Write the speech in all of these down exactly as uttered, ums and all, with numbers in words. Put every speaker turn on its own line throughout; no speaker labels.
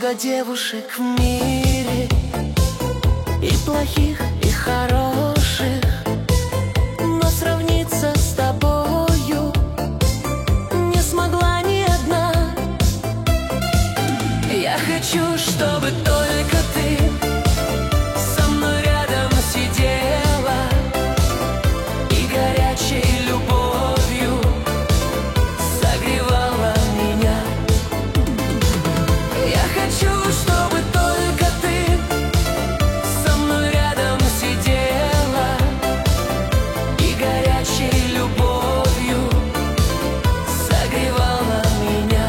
Много девушек в мире, и плохих, и хороших, но сравниться с тобою не смогла ни одна. Я хочу, чтобы только ты со мной рядом сидела и горячей любовью согревала меня. Я хочу, чтобы только ты со мной рядом сидела и горячей любовью согревала меня.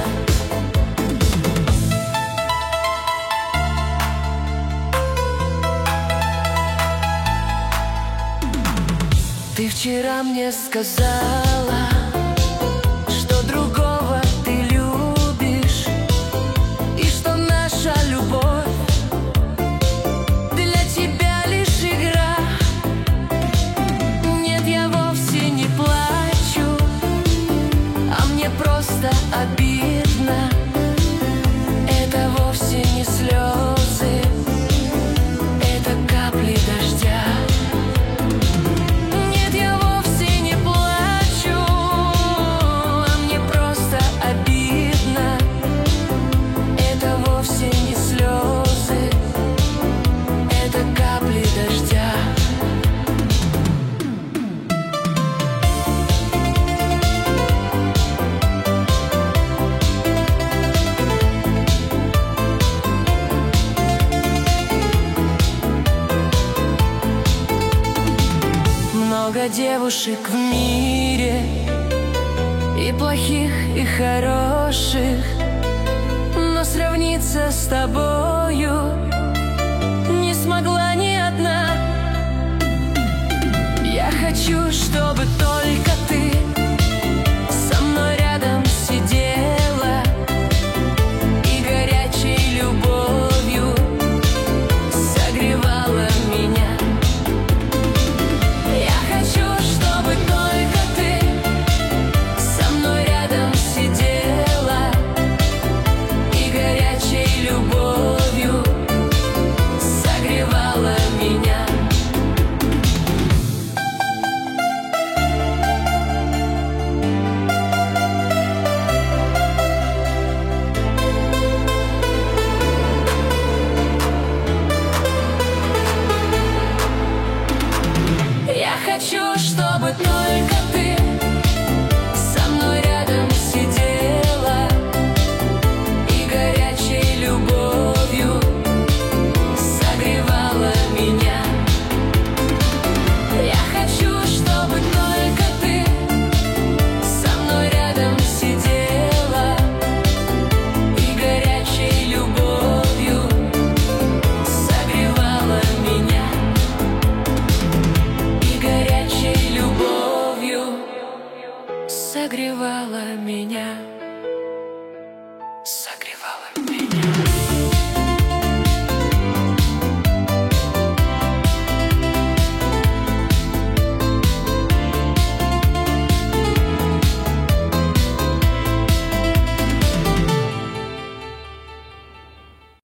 Ты вчера мне сказала, что другого ты любишь, и что наша любовь для тебя лишь игра. Нет, я вовсе не плачу, а мне просто обидно. Это вовсе не слезы, это капли дождя. Много девушек в мире, и плохих, и хороших, но сравниться с тобою не смогла ни одна. Я хочу, чтобы только ты со мной рядом сидела и горячей любовью согревала меня. Я хочу, чтобы только ты со мной рядом сидела и горячей любовью согревала меня. Я хочу, чтобы только ты со мной рядом сидела и горячей любовью согревала меня. Согревала меня, согревала меня.